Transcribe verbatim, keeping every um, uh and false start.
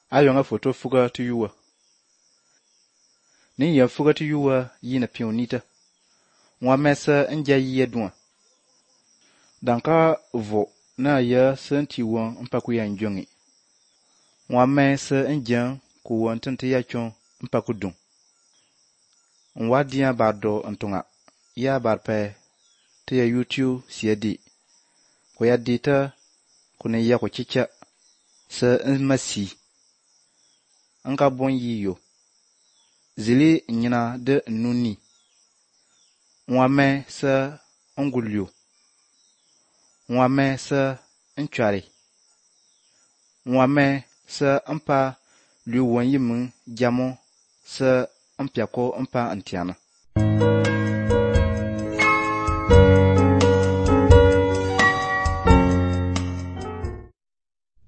Ayonga photo fuga tu yuwa. Ni ya fuga tu yuwa yi na pionita. Mwa mesa nja yi edwa. Danka vo na ya senti won mpaku ya njongi. Mwa mesa njan ku won tente ya chon mpaku dun. Mwa diya bardo ntunga. Ya barpe te ya YouTube siedi. Ko ya dita kune ya ko chicha se nmasi. Nka bon yi yo. Zili nyina de nuni. Mwame se ngulyo. Mwame se nchari. Mwame se mpa liu wan yi mun jamo se mpiako mpa antiana.